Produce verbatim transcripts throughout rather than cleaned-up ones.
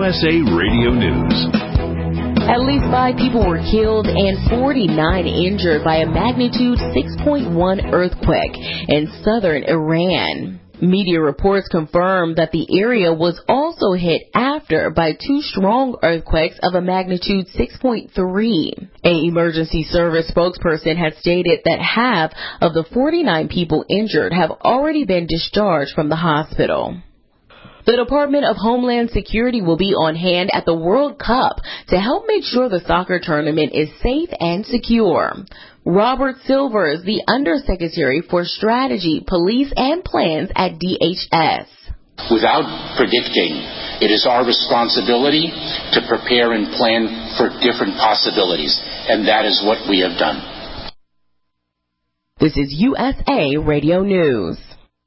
S A Radio News. At least five people were killed and forty-nine injured by a magnitude six point one earthquake in southern Iran. Media reports confirmed that the area was also hit after by two strong earthquakes of a magnitude six point three. An emergency service spokesperson had stated that half of the forty-nine people injured have already been discharged from the hospital. The Department of Homeland Security will be on hand at the World Cup to help make sure the soccer tournament is safe and secure. Robert Silvers, the Undersecretary for Strategy, Police, and Plans at D H S. Without predicting, it is our responsibility to prepare and plan for different possibilities, and that is what we have done. This is U S A Radio News.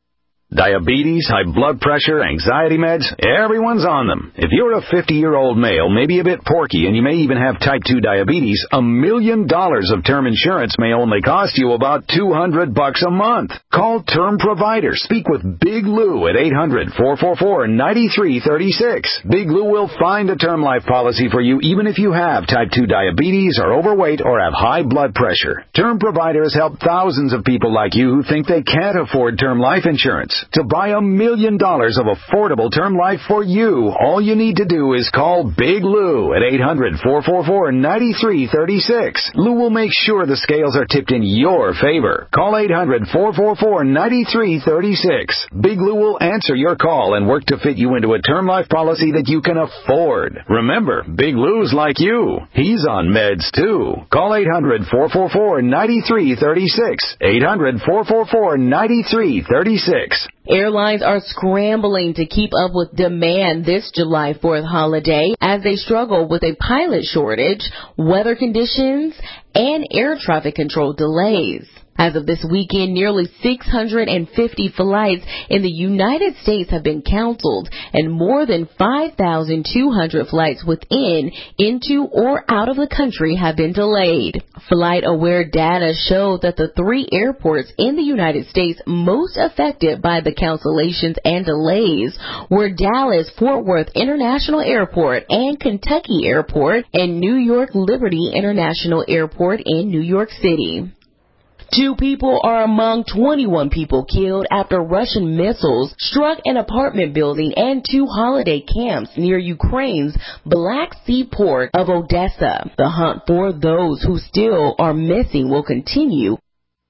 Diabetes, high blood pressure, anxiety meds, everyone's on them. If you're a fifty-year-old male, maybe a bit porky, and you may even have type two diabetes, a million dollars of term insurance may only cost you about two hundred bucks a month. Call Term Provider. Speak with Big Lou at eight hundred, four four four, nine three three six. Big Lou will find a term life policy for you even if you have type two diabetes, are overweight, or have high blood pressure. Term Provider has helped thousands of people like you who think they can't afford term life insurance. To buy a million dollars of affordable term life for you, all you need to do is call Big Lou at eight hundred, four four four, nine three three six. Lou will make sure the scales are tipped in your favor. Call eight hundred, four four four, nine three three six. Big Lou will answer your call and work to fit you into a term life policy that you can afford. Remember, Big Lou's like you. He's on meds too. Call eight hundred, four four four, nine three three six. eight hundred, four four four, nine three three six. Airlines are scrambling to keep up with demand this July fourth holiday as they struggle with a pilot shortage, weather conditions, and air traffic control delays. As of this weekend, nearly six hundred fifty flights in the United States have been canceled, and more than five thousand two hundred flights within, into, or out of the country have been delayed. FlightAware data showed that the three airports in the United States most affected by the cancellations and delays were Dallas Fort Worth International Airport and Kentucky Airport, and New York Liberty International Airport in New York City. Two people are among twenty-one people killed after Russian missiles struck an apartment building and two holiday camps near Ukraine's Black Sea port of Odessa. The hunt for those who still are missing will continue.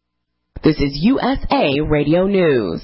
This is U S A Radio News.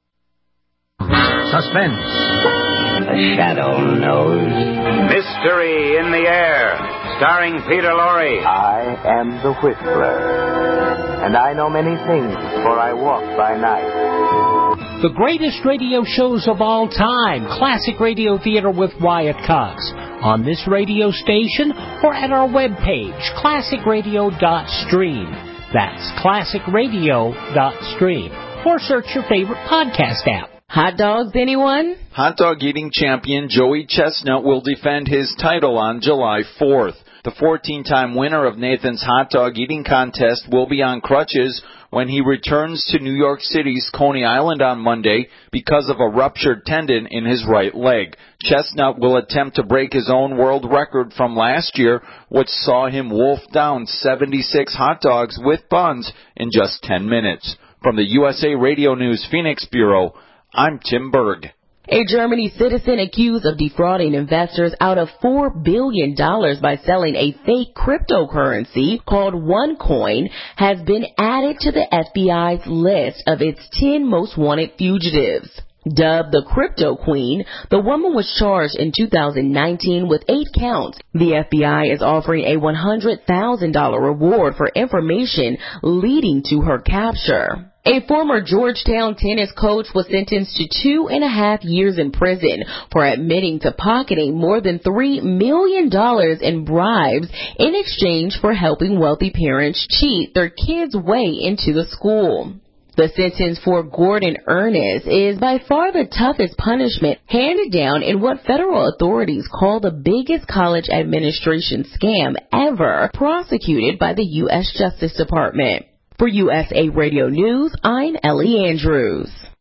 Suspense. The shadow knows. Mystery in the air. Starring Peter Lorre. I am the Whistler, and I know many things, for I walk by night. The greatest radio shows of all time. Classic Radio Theater with Wyatt Cox. On this radio station or at our webpage, classic radio dot stream. That's classic radio dot stream. Or search your favorite podcast app. Hot dogs, anyone? Hot dog eating champion Joey Chestnut will defend his title on July fourth. The fourteen-time winner of Nathan's Hot Dog Eating Contest will be on crutches when he returns to New York City's Coney Island on Monday because of a ruptured tendon in his right leg. Chestnut will attempt to break his own world record from last year, which saw him wolf down seventy-six hot dogs with buns in just ten minutes. From the U S A Radio News Phoenix Bureau, I'm Tim Berg. A Germany citizen accused of defrauding investors out of four billion dollars by selling a fake cryptocurrency called OneCoin has been added to the F B I's list of its ten most wanted fugitives. Dubbed the Crypto Queen, the woman was charged in two thousand nineteen with eight counts. The F B I is offering a one hundred thousand dollars reward for information leading to her capture. A former Georgetown tennis coach was sentenced to two and a half years in prison for admitting to pocketing more than three million dollars in bribes in exchange for helping wealthy parents cheat their kids' way into the school. The sentence for Gordon Ernest is by far the toughest punishment handed down in what federal authorities call the biggest college administration scam ever prosecuted by the U S Justice Department. For U S A Radio News, I'm Ellie Andrews.